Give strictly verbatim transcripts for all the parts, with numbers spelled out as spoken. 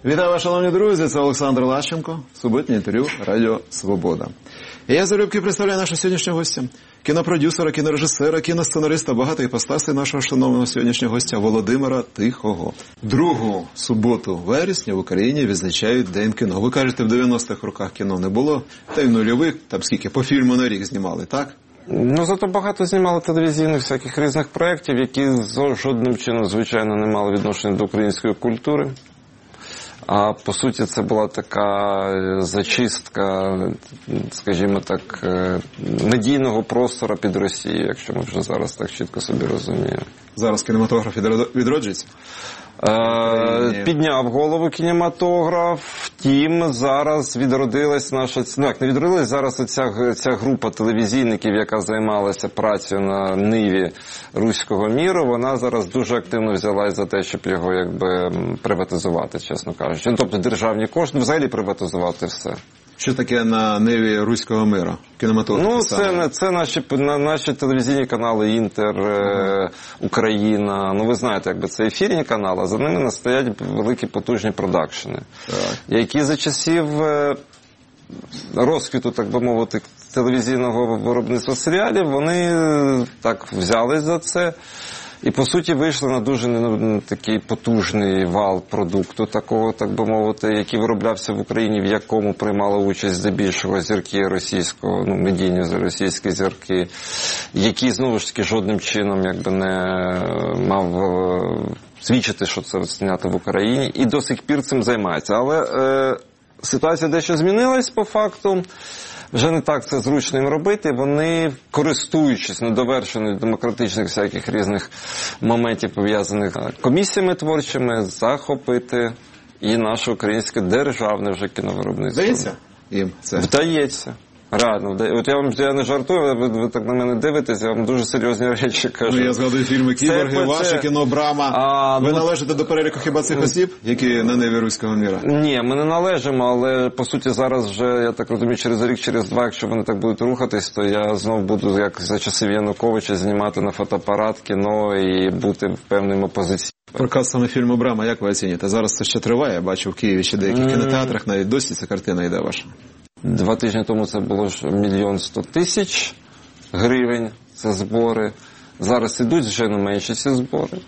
Вітаю вас, шановні друзі, це Олександр Лащенко, суботнє інтерв'ю Радіо Свобода. І я залюбки представляю нашого сьогоднішнього гостя, кінопродюсера, кінорежисера, кіносценариста, багато іпостасей нашого шановного сьогоднішнього гостя Володимира Тихого. Другу суботу вересня в Україні відзначають День кіно. Ви кажете, в дев'яностих роках кіно не було, та й в нульових, там скільки, по фільму на рік знімали, так? Ну, зато багато знімали телевізійних всяких різних проєктів, які жодним чином, звичайно, не мали відношення до української культури. А по суті це була така зачистка, скажімо так, медійного простору під Росією, якщо ми вже зараз так чітко собі розуміємо. Зараз кінематограф відроджується? Е, підняв голову кінематограф, втім зараз відродилась наша, ну як не відродилась, зараз оця, ця група телевізійників, яка займалася працею на ниві руського міру, вона зараз дуже активно взялась за те, щоб його якби приватизувати, чесно кажучи. Ну, тобто державні кошти, взагалі приватизувати все. Що таке на ниві руського миру? Кінематограф? Ну, це, це наші, наші телевізійні канали Інтер, е, Україна. Ну, ви знаєте, якби це ефірні канали, а за ними стоять великі потужні продакшени, які за часів е, розквіту, так би мовити, телевізійного виробництва серіалів, вони так взялись за це. І, по суті, вийшли на дуже ну, такий потужний вал продукту, такого, так би мовити, який вироблявся в Україні, в якому приймали участь здебільшого зірки російського, ну, медійні російські зірки, які, знову ж таки, жодним чином якби не мав свідчити, що це знято в Україні, і до сих пір цим займається. Але е, ситуація дещо змінилась по факту. Вже не так це зручно їм робити, вони, користуючись недовершених демократичних всяких різних моментів, пов'язаних з комісіями творчими, захопити і наше українське державне вже кіновиробництво. Вдається їм це? Вдається. Реально, от я вам я не жартую, ви, ви так на мене дивитесь, я вам дуже серйозні речі кажу. Ну, я згадую фільми «Кіборги», це, ваше це... кіно «Брама». А, ви ну... належите до переліку хіба цих осіб, які на ниві руського міра? Ні, ми не належимо, але по суті зараз вже, я так розумію, через рік, через два, якщо вони так будуть рухатись, то я знов буду, як за часів Януковича, знімати на фотоапарат кіно і бути в певному опозиції. Прокат саме фільму «Брама», як ви оцінюєте? Зараз це ще триває, я бачу в Києві ще деяких mm. кінотеатрах, навіть досі ця картина йде ваша. Два тижні тому це було ж мільйон сто тисяч гривень, це збори. Зараз ідуть, звичайно, менші ці збори.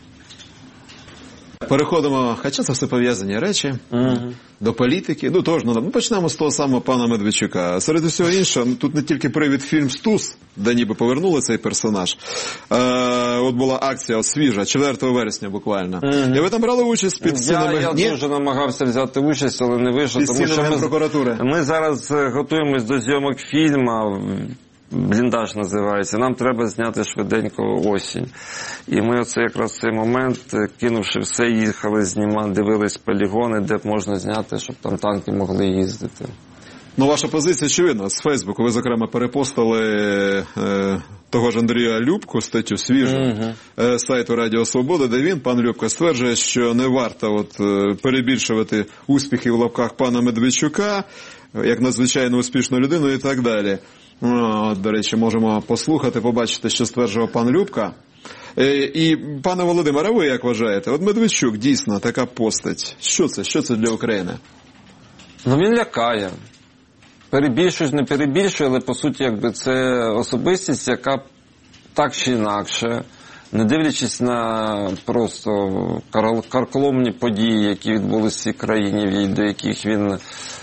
Переходимо, хоча це все пов'язані речі, mm-hmm. до політики. Ну, тож, ну, почнемо з того самого пана Медведчука. Серед усього іншого, тут не тільки привід фільм «Стус», де ніби повернули цей персонаж. Е, от була акція от, свіжа, четвертого вересня буквально. Mm-hmm. І ви там брали участь під стінами? Я, я Ні? дуже намагався взяти участь, але не вийшло. Під стінами прокуратури? Ми зараз готуємось до зйомок фільму. «Бліндаж» називається. Нам треба зняти швиденько осінь. І ми оце якраз цей момент, кинувши все, їхали знімати, дивились полігони, де можна зняти, щоб там танки могли їздити. Ну, ваша позиція очевидна. З Фейсбуку ви, зокрема, перепостили е, того ж Андрія Любку, статтю свіжу, uh-huh. е, сайту Радіо Свобода, де він, пан Любка, стверджує, що не варто от, е, перебільшувати успіхи в лапках пана Медведчука, як надзвичайно успішну людину і так далі. О, до речі, можемо послухати, побачити, що стверджував пан Любка. Е, і, пане Володимире, ви як вважаєте? От Медведчук дійсно така постать. Що це? Що це для України? Ну, він лякає. Перебільшують, не перебільшує, але, по суті, якби це особистість, яка так чи інакше, не дивлячись на просто карколомні події, які відбулися в цій країні, до яких він,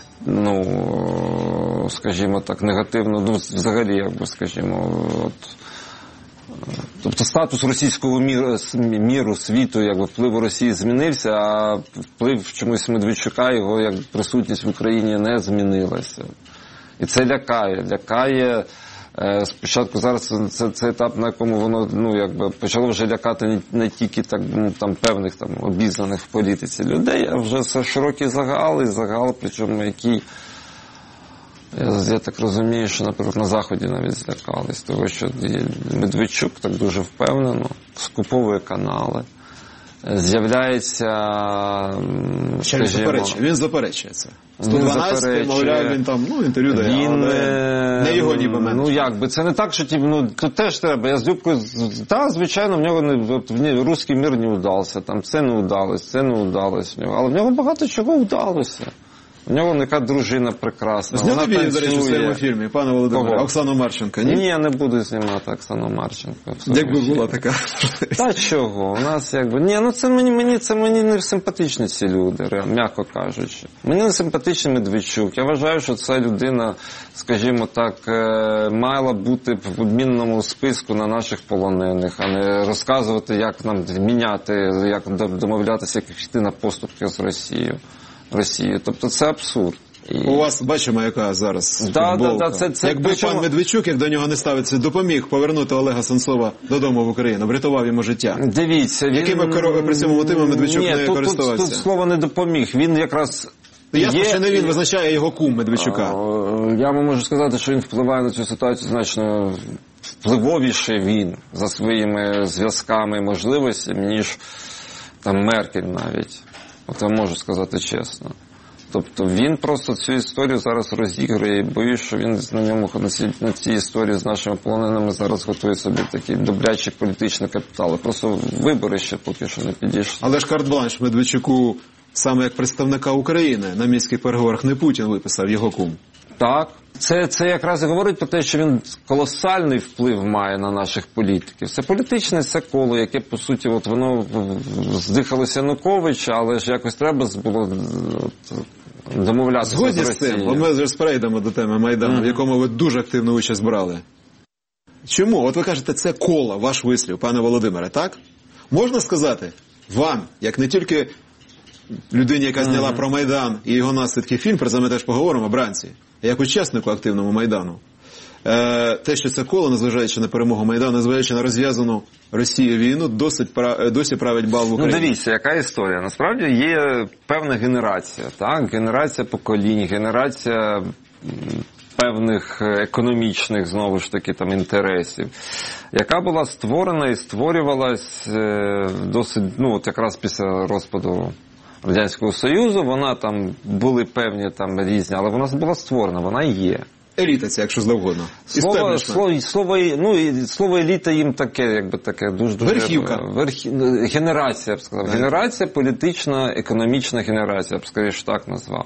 ну, скажімо так, негативно, ну, взагалі, якби, скажімо, от, тобто статус російського міру, міру світу, якби вплив Росії змінився, а вплив чомусь Медведчука, його як присутність в Україні не змінилася. І це лякає, лякає. Спочатку зараз це, це етап, на якому воно, ну, якби почало вже лякати не, не тільки так, ну, там, певних там обізнаних в політиці людей, а вже це широкий загал, і загал, причому який, я, я так розумію, що, наприклад, на Заході навіть злякались, тому що Медведчук так дуже впевнено скуповує канали, з'являється, Ще він заперечує, він заперечує це. сто дванадцять, мовляв, він там, ну, інтерв'ю дає, він, але не його ніби мене. Ну, як би, це не так, що, ну, то теж треба, я з Любкою, та, звичайно, в нього не, от, в нього, русський мир не вдався, там, це не вдалося, це не вдалося в нього, але в нього багато чого вдалося. У нього яка дружина прекрасна. Зняли б її, до речі, в своєму фільмі, пане Володимире, Оксану Марченко, ні? Ні, я не буду знімати Оксану Марченко. Якби була така. Та чого, у нас якби, ні, ну це мені, мені, це мені не симпатичні ці люди, м'яко кажучи. Мені не симпатичний Медведчук. Я вважаю, що ця людина, скажімо так, мала бути в обмінному списку на наших полонених, а не розказувати, як нам міняти, як домовлятися, як йти на поступки з Росією. Росії. Тобто це абсурд. І... У вас, бачимо, яка зараз да, футболка. Да, да, це, це, Якби причому... пан Медведчук, як до нього не ставиться, допоміг повернути Олега Сенцова додому в Україну, врятував йому життя. Дивіться, він... Якими при цьому мотивами Медведчук Ні, не тут, користувався? Тут, тут слово не допоміг. Він якраз... Ясно, є... що не він визначає його кум Медведчука. Я вам можу сказати, що він впливає на цю ситуацію значно впливовіше він за своїми зв'язками і можливостями, ніж там Меркель навіть. От я можу сказати чесно. Тобто він просто цю історію зараз розігрує і боюсь, що він на ньому, на цій, на цій історії з нашими полоненими зараз готує собі такий добрячий політичний капітал. Просто вибори ще поки що не підійшли. Але ж карт-бланш Медведчуку саме як представника України на мінських переговорах не Путін виписав, його кум. Так. Це, це якраз і говорить про те, що він колосальний вплив має на наших політиків. Це політичне це коло, яке, по суті, от воно здихалося Януковича, але ж якось треба було домовлятися з Росією. Згодні з цим, ми вже перейдемо до теми Майдану, mm-hmm. в якому ви дуже активну участь брали. Чому? От ви кажете, це коло, ваш вислів, пане Володимире, так? Можна сказати вам, як не тільки людині, яка зняла mm-hmm. про Майдан і його наслідки фільм, про це ми теж поговоримо, бранці, як учаснику активному Майдану, е, те, що це коло, незважаючи на перемогу Майдану, незважаючи на розв'язану Росією війну, досить, досі править бал в Україні. Ну, дивіться, яка історія. Насправді є певна генерація, так? Генерація поколінь, генерація певних економічних, знову ж таки, там, інтересів, яка була створена і створювалась досить, ну, от якраз після розпаду Радянського Союзу, вона там, були певні там різні, але вона була створена, вона є. Еліта це, якщо завгодно. Слово, слово, слово, ну, слово еліта їм таке, якби таке, дуже-дуже... Верхівка. Верхі, генерація, я б сказав. Генерація, політична, економічна генерація, я б, скоріше, так назвав.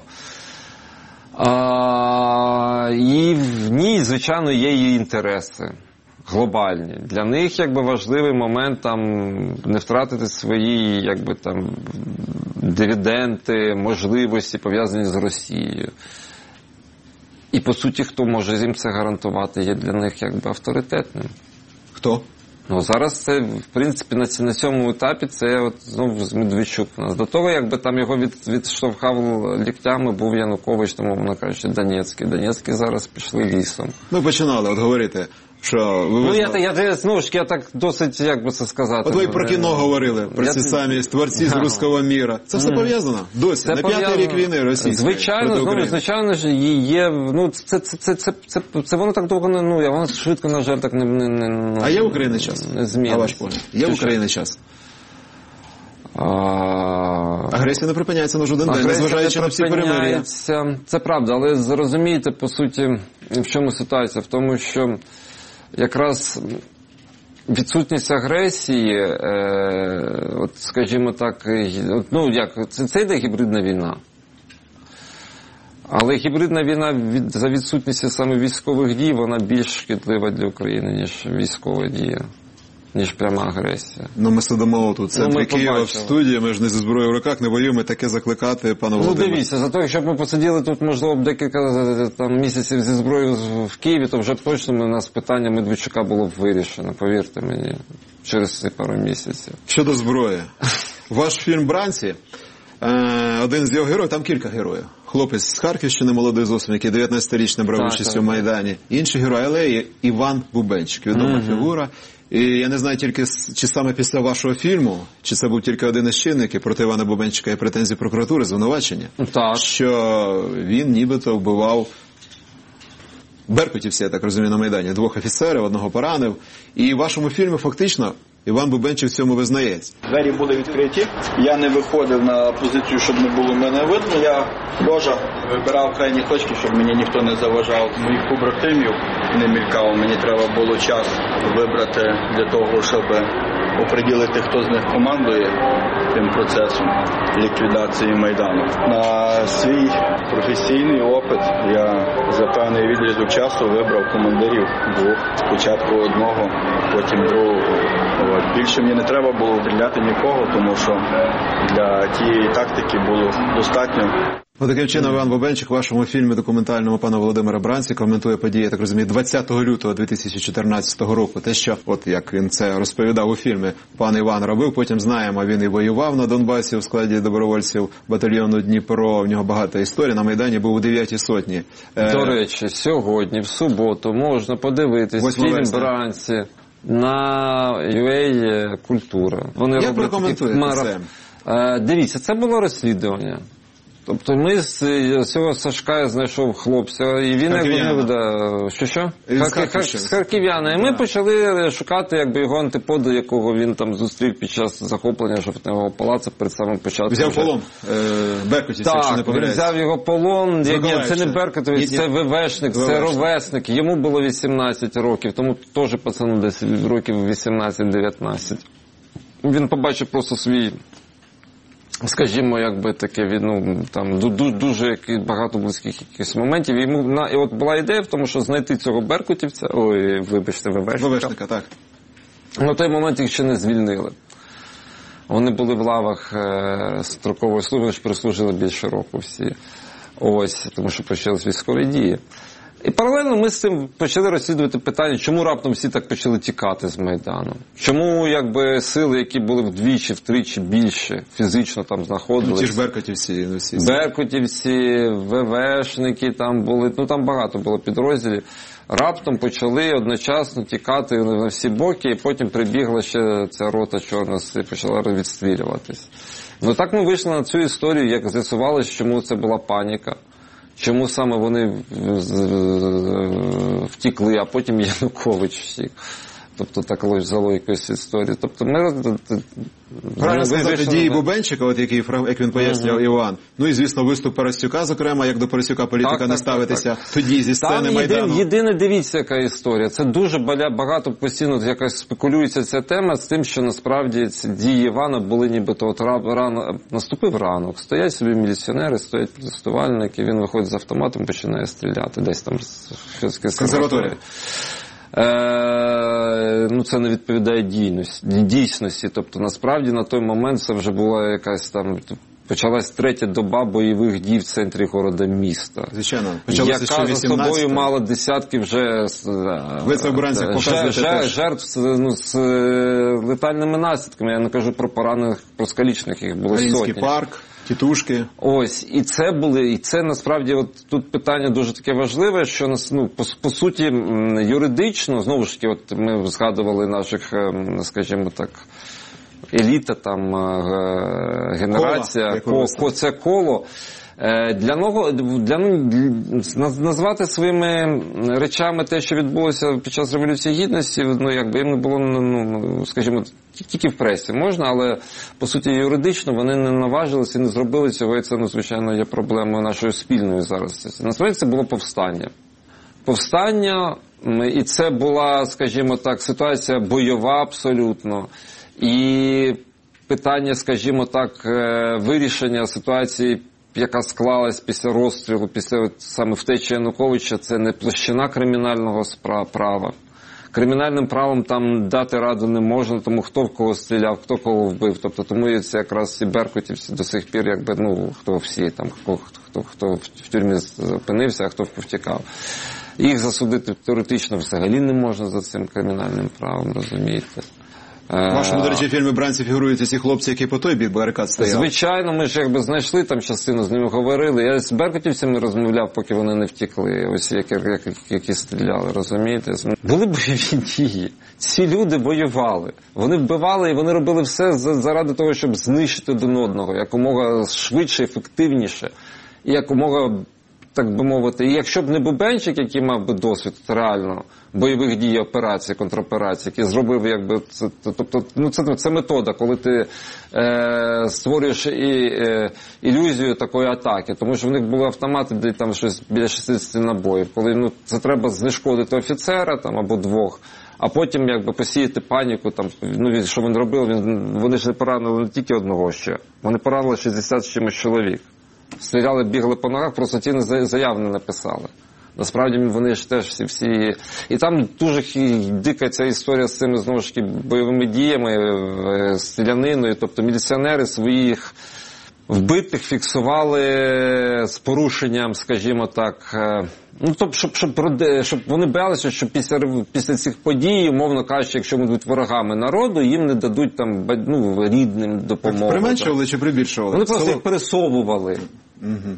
А, і в ній, звичайно, є її інтереси глобальні. Для них, якби, важливий момент там не втратити свої, якби, там, дивіденди, можливості, пов'язані з Росією. І, по суті, хто може їм це гарантувати, є для них, якби, авторитетним. Хто? Ну, зараз це, в принципі, на, на цьому етапі це, от, знову з Медведчук у нас. До того, якби там його від, відштовхав ліктями, був Янукович, тому, вона каже, Донецький. Донецький зараз пішли лісом. Ми починали от говорити, що... Ви ну, я, я, я, знову ж, я так досить, як би це сказати. От ви про кіно говорили, про я... ці самі творці з руського міра. Це все пов'язано? Досі, це на п'ятий рік війни російської. Звичайно, знову, звичайно ж, є, ну, це, це, це, це, це, це воно так довго не, ну, воно швидко, на жаль, так не, не, не а є в Україні час? Не зміниться. А ваш погляд? Є в Україні час? А... Агресія не припиняється на жоден день, незважаючи на всі перемир'я. Це правда, але зрозумієте, по суті, в чому ситуація? В тому, що якраз відсутність агресії, е, от, скажімо так, ну як, це, це йде гібридна війна. Але гібридна війна від, за відсутністю саме військових дій, вона більш шкідлива для України, ніж військова дія, ніж пряма агресія. Ну ми сидимо тут, в центрі ну, Києва, в студії, ми ж не зі зброєю в руках, не воюємо, таке закликати, пане Володимире. Ну дивіться, за те, якщо б ми посиділи тут, можливо, б декілька там, місяців зі зброєю в Києві, то вже б точно у нас питання Медведчука було б вирішено, повірте мені, через ці пару місяців. Щодо зброї. Ваш фільм «Бранці», один з його героїв, там кілька героїв. Хлопець з Харківщини, молодий зовсім, який дев'ятнадцятирічний брав участь у Майдані. Інший герой, але є Іван Бубенчик, відома mm-hmm. фігура. І я не знаю тільки, чи саме після вашого фільму, чи це був тільки один із чинників, проти Івана Бубенчика є претензії прокуратури, звинувачення, так. що він нібито вбивав беркутівців, я так розумію, на Майдані. Двох офіцерів, одного поранив. І в вашому фільмі фактично Іван Бубенчик в цьому визнається. Двері були відкриті. Я не виходив на позицію, щоб не було мене видно. Я лежа вибирав крайні точки, щоб мені ніхто не заважав. Моїх побратимів не мількав. Мені треба було час вибрати для того, щоб оприділити, хто з них командує тим процесом ліквідації Майдану. На свій професійний опит я за певний відрізок часу вибрав командирів двох. Спочатку одного, потім другого. От. Більше мені не треба було стріляти нікого, тому що для тієї тактики було достатньо. Ну, таким чином, Іван Бубенчик в вашому фільмі документальному пана Володимира Бранці коментує події, я так розумію, двадцятого лютого дві тисячі чотирнадцятого року. Те, що, от як він це розповідав у фільмі, пан Іван робив, потім знаємо, він і воював на Донбасі в складі добровольців батальйону Дніпро, в нього багата історія, на Майдані був у дев'ятій сотні. До речі, сьогодні, в суботу, можна подивитись фільм Бранці на ю ей Культура. Вони як прокоментуєте це? Дивіться, це було розслідування. Тобто ми з цього Сашка я знайшов хлопця, і він як буде... Що-що? З харків'яна. І ми почали шукати якби його антиподу, якого він там зустрів під час захоплення Жовтневого палацу перед самим початком. Взяв полон беркутівців, якщо не помиляюсь. Так, він взяв його полон. Ні, це не беркутівець, це ВВшник, це ровесник. Йому було вісімнадцять років, тому теж пацану десь років вісімнадцять-дев'ятнадцять. Він побачив просто свій... Скажімо, якби таке, ну, там, дуже багато близьких якихось моментів. І, йому, і от була ідея в тому, що знайти цього беркутівця, ой, вибачте, ВВшника. ВВшника, так. На той момент їх ще не звільнили. Вони були в лавах е, строкової служби, вони ж прослужили більше року всі. Ось, тому що почались військові дії. І паралельно ми з цим почали розслідувати питання, чому раптом всі так почали тікати з Майдану. Чому, якби, сили, які були вдвічі, втричі більше, фізично там знаходились. Ну, ті ж беркутівці. Ну, всі. Беркутівці, ВВшники там були, ну там багато було підрозділів. Раптом почали одночасно тікати на всі боки, і потім прибігла ще ця рота чорна і почала відстрілюватись. Ну так ми вийшли на цю історію, як з'ясувалося, чому це була паніка. Чому саме вони втікли, а потім Янукович втік. Тобто, так за логікою історії. Тобто, ми... Правильно сказати, дії Бубенчика, от який, як він пояснював, uh-huh. Іван. Ну і, звісно, виступ Парасюка, зокрема, як до Парасюка політика так, не так, ставитися так, так. тоді зі сцени там Майдану. Там єдине, дивіться, яка історія. Це дуже багато постійно якось спекулюється ця тема з тим, що насправді ці дії Івана були нібито от рано, наступив ранок. Стоять собі міліціонери, стоять протестувальники, він виходить з автоматом, починає стріляти. Десь там з консерваторії. Е, ну, це не відповідає дійності, дійсності. Тобто, насправді, на той момент це вже була якась там, почалась третя доба бойових дій в центрі города міста. Звичайно. Яка за собою мала десятки вже Ви це обранців показуєте теж. Жертв ну, з летальними наслідками. Я не кажу про поранених, про скалічних, їх було Мар'їнський сотні. парк. Тітушки. Ось, і це були, і це насправді от тут питання дуже таке важливе, що ну, по, по суті юридично, знову ж таки, от ми згадували наших, скажімо так, еліта, там, генерація, кола, ко, це коло. Для нього, для, назвати своїми речами те, що відбулося під час Революції Гідності, ну, якби їм не було, ну, скажімо, тільки в пресі можна, але, по суті, юридично вони не наважилися і не зробили цього, і це, ну, звичайно, є проблемою нашою спільною зараз. Насправді це було повстання. Повстання, і це була, скажімо так, ситуація бойова абсолютно, і питання, скажімо так, вирішення ситуації, яка склалась після розстрілу, після саме втечі Януковича, це не площина кримінального права. Кримінальним правом там дати раду не можна, тому хто в кого стріляв, хто кого вбив. Тобто тому це якраз ці беркутівці до сих пір, якби, ну, хто всі, там, хто, хто, хто в тюрмі опинився, а хто повтікав. Їх засудити теоретично взагалі не можна за цим кримінальним правом, розумієте. В вашому, до речі, фільмі «Бранці» фігурують ці хлопці, які по той бік барикад стояли. Звичайно, ми ж якби знайшли там частину, з ними говорили. Я з беркутівцями розмовляв, поки вони не втекли, ось які, які, які стріляли, розумієте? Були бойові дії. Ці люди воювали. Вони вбивали і вони робили все заради того, щоб знищити один одного, якомога швидше, ефективніше і якомога так би мовити, і якщо б не Бубенчик, який мав би досвід реально бойових дій, операцій, контроперацій, який зробив, якби, це, тобто, ну, це, це метода, коли ти е, створюєш і, е, ілюзію такої атаки, тому що в них були автомати, де там щось біля шістдесят набоїв, коли, ну, це треба знешкодити офіцера, там, або двох, а потім, якби, посіяти паніку, там, ну, що він робив, він, вони ж не поранили не тільки одного ще, вони поранили шістдесят з чимось чоловік. Стріляли, бігли по ногах, просто ті заяв не написали. Насправді вони ж теж всі, всі... І там дуже дика ця історія з цими, знову ж таки, бойовими діями, стріляниною. Тобто міліціонери своїх вбитих фіксували з порушенням, скажімо так, ну, тобто, щоб, щоб, щоб вони боялися, що після, після цих подій, умовно кажучи, якщо вони будуть ворогами народу, їм не дадуть там, ну, рідним допомогу. Применшували чи прибільшували? Вони просто їх пересовували. Угу.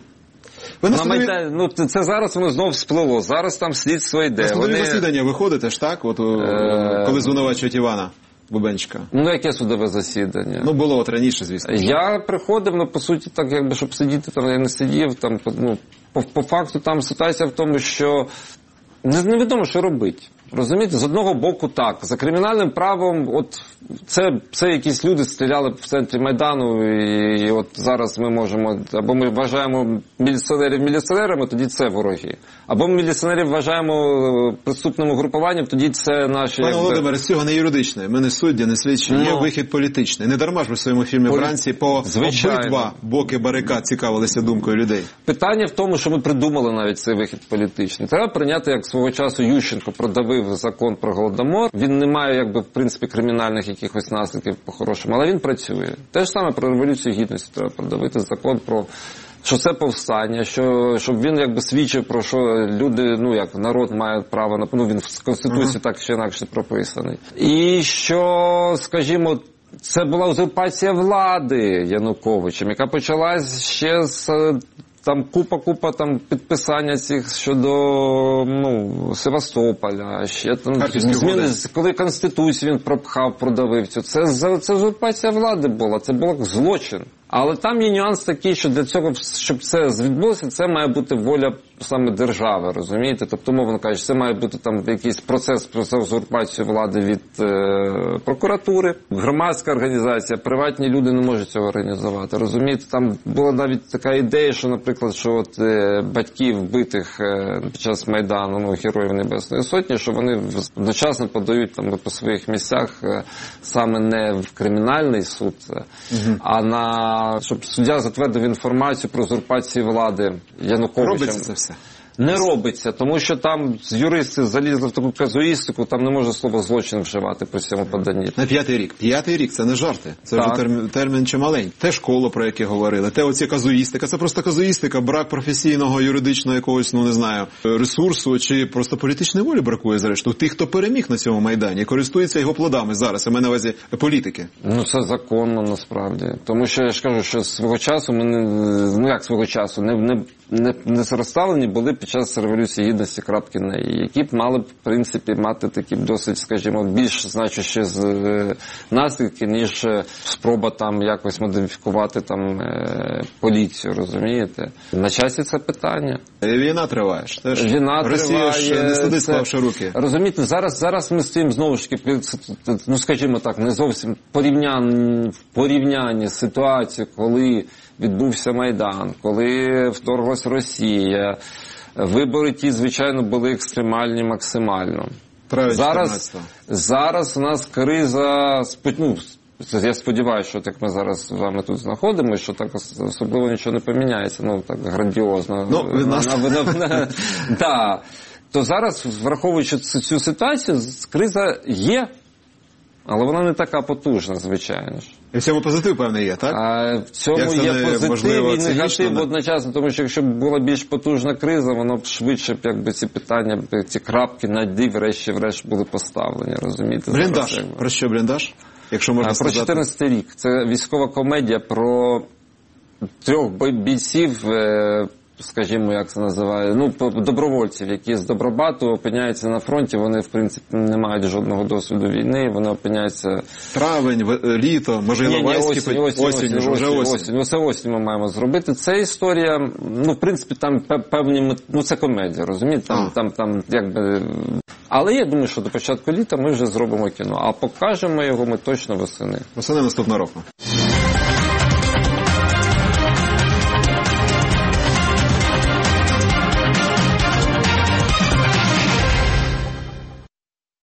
На судові... Майдан... Ну, це зараз воно знов сплило, зараз там слідство йде. На судові Вони... засідання виходите ж, так? От, е... коли звинувачують Івана Бубенчика. Ну, яке судове засідання? Ну, було от раніше, звісно. Я приходив, ну, по суті, так, якби, щоб сидіти там, я не сидів, там, ну, по, по факту там ситуація в тому, що невідомо, що робити. Розумієте, з одного боку так, за кримінальним правом, от це, це якісь люди стріляли в центрі Майдану, і, і от зараз ми можемо, або ми вважаємо міліціонерів міліціонерами, тоді це вороги. Або ми міліціонерів вважаємо преступним угрупуванням, тоді це наші... Пане якби... Володимире, з цього не юридичне, ми не судді, не слідчі, ну, є вихід політичний. Не дарма ж ви в своєму фільмі Полі... «Вранці» по Звичайно. обидва боки барикад цікавилися думкою людей. Питання в тому, що ми придумали навіть цей вихід політичний. Треба прийняти, як свого часу Ющенко продавив закон про Голодомор. Він не має, якби, в принципі, кримінальних якихось наслідків по-хорошому, але він працює. Те ж саме про Революцію Гідності треба продавити закон про, що це повстання, що, щоб він, якби, свідчив про що люди, ну, як народ має право на, ну, він в Конституції uh-huh. так чи інакше прописаний. І що, скажімо, це була узурпація влади Януковичем, яка почалась ще з там купа-купа там підписання цих щодо, ну, Севастополя, ще там зміни, коли Конституцію він пропхав, продавив цю. Це, це узурпація влади була, це був злочин. Але там є нюанс такий, що для цього, щоб це відбулося, це має бути воля саме держави, розумієте? Тобто, мовно кажучи, це має бути там якийсь процес про узурпацію влади від е, прокуратури, громадська організація, приватні люди не можуть цього організувати, розумієте? Там була навіть така ідея, що, наприклад, що от е, батьків вбитих е, під час Майдану, ну, Героїв Небесної Сотні, що вони одночасно подають там по своїх місцях е, саме не в кримінальний суд, угу. а на щоб суддя затвердив інформацію про узурпацію влади Януковичем. Робиться це все? Не робиться, тому що там юристи залізли в таку казуїстику, там не можна слово злочин вживати при цьому поданні. На п'ятий рік. П'ятий рік, це не жарти. Це так. Вже термін, термін чималенький. Те школа, про яке говорили, те оці казуїстика, це просто казуїстика, брак професійного, юридичного якогось, ну не знаю, ресурсу, чи просто політичної волі бракує, зрештою. Тих, хто переміг на цьому Майдані, користується його плодами зараз, а ми на увазі політики. Ну це законно, насправді. Тому що я ж кажу, що свого часу ми не, ну як свого часу, не, не, не, не розставлені були під час Революції Гідності крапки на «і», які б мали б, в принципі, мати такі досить, скажімо, більш значущі е, наслідки, ніж спроба там якось модифікувати там е, поліцію, розумієте? На часі це питання. Війна триває ж теж. Війна Росія триває. ж не сидить, склавши руки. Розумієте, зараз, зараз ми стоїмо знову ж таки, ну скажімо так, не зовсім порівнянні, в порівнянні з ситуацією, коли відбувся Майдан, коли вторглась Росія. Вибори ті, звичайно, були екстремальні максимально. Зараз, зараз у нас криза, ну, я сподіваюся, що так ми зараз з вами тут знаходимося, що так особливо нічого не поміняється, ну так грандіозно. Ну, від нас. Да. То зараз, враховуючи цю ситуацію, криза є, але вона не така потужна, звичайно ж. І в цьому позитив, певний, є, так? А в цьому є позитив і негатив одночасно, тому що якщо б була більш потужна криза, воно б швидше б, якби, ці питання, ці крапки над «і» врешті-врешт були поставлені, розумієте? Бліндаж. Зараз, про що бліндаж? Якщо можна а, сказати. Про чотирнадцятий рік. Це військова комедія про трьох бійців, скажімо, як це називає, ну, добровольців, які з Добробату опиняються на фронті, вони, в принципі, не мають жодного досвіду війни, вони опиняються... Травень, літо, може, Іловайський, осінь, осінь, осінь, осінь, вже осінь. осінь. Оце осінь ми маємо зробити. Це історія, ну, в принципі, там певні, ну, це комедія, розумієте? Там, там, там, якби... Але я думаю, що до початку літа ми вже зробимо кіно, а покажемо його ми точно восени. Восени наступного року.